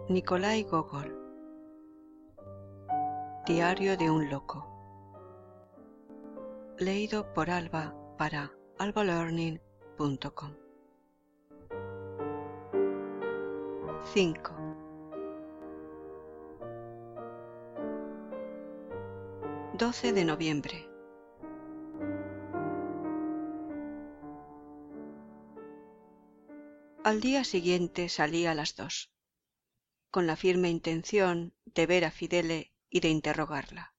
Nikolai Gogol. Diario de un loco. Leído por Alba para albalearning.com. 5. De noviembre. Al día siguiente salí a las 2, con la firme intención de ver a Fidele y de interrogarla.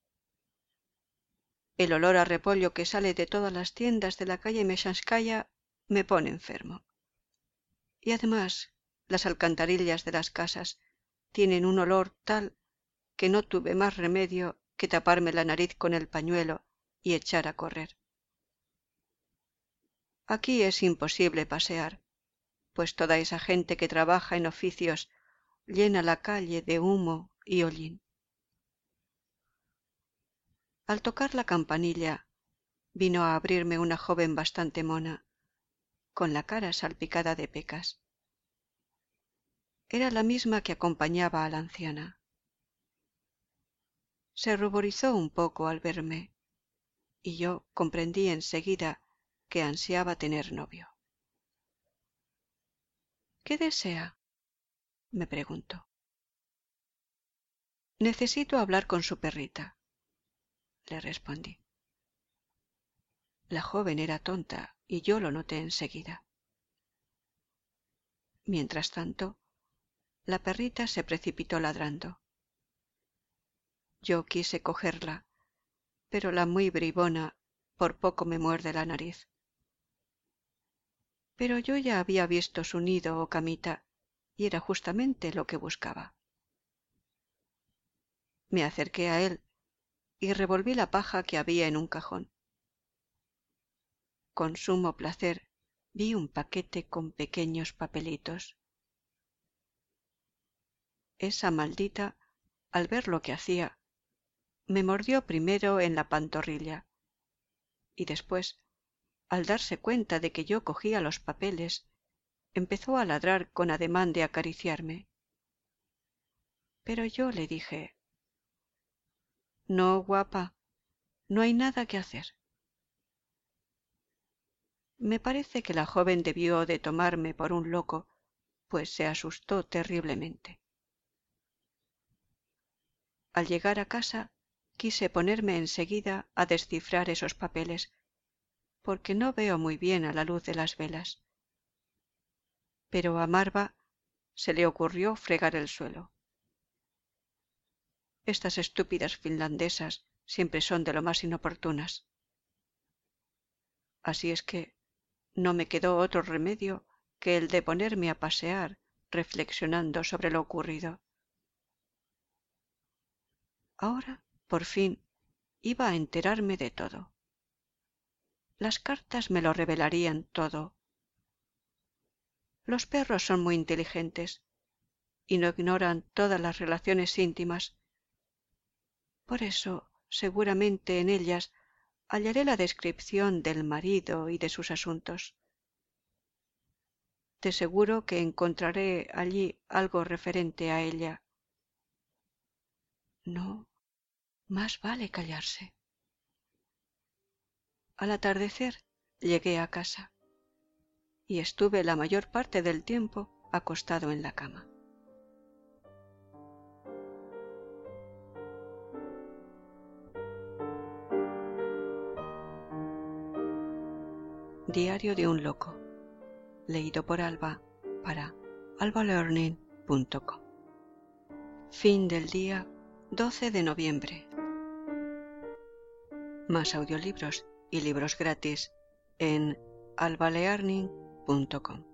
El olor a repollo que sale de todas las tiendas de la calle Mechanskaya me pone enfermo. Y además, las alcantarillas de las casas tienen un olor tal que no tuve más remedio que taparme la nariz con el pañuelo y echar a correr. Aquí es imposible pasear, pues toda esa gente que trabaja en oficios llena la calle de humo y hollín. Al tocar la campanilla, vino a abrirme una joven bastante mona, con la cara salpicada de pecas. Era la misma que acompañaba a la anciana. Se ruborizó un poco al verme, y yo comprendí enseguida que ansiaba tener novio. ¿Qué desea?, me preguntó. Necesito hablar con su perrita, le respondí. La joven era tonta y yo lo noté enseguida. Mientras tanto, la perrita se precipitó ladrando. Yo quise cogerla, pero la muy bribona por poco me muerde la nariz. Pero yo ya había visto su nido o camita y era justamente lo que buscaba. Me acerqué a él y revolví la paja que había en un cajón. Con sumo placer vi un paquete con pequeños papelitos. Esa maldita, al ver lo que hacía, me mordió primero en la pantorrilla y después, al darse cuenta de que yo cogía los papeles, empezó a ladrar con ademán de acariciarme. Pero yo le dije: «No, guapa, no hay nada que hacer». Me parece que la joven debió de tomarme por un loco, pues se asustó terriblemente. Al llegar a casa, quise ponerme enseguida a descifrar esos papeles, porque no veo muy bien a la luz de las velas. Pero a Marva se le ocurrió fregar el suelo. Estas estúpidas finlandesas siempre son de lo más inoportunas. Así es que no me quedó otro remedio que el de ponerme a pasear reflexionando sobre lo ocurrido. Ahora, por fin, iba a enterarme de todo. Las cartas me lo revelarían todo. Los perros son muy inteligentes y no ignoran todas las relaciones íntimas. Por eso, seguramente en ellas hallaré la descripción del marido y de sus asuntos. De seguro que encontraré allí algo referente a ella. No, más vale callarse. Al atardecer llegué a casa y estuve la mayor parte del tiempo acostado en la cama. Diario de un loco. Leído por Alba para albalearning.com. Fin del día 12 de noviembre. Más audiolibros y libros gratis en albalearning.com.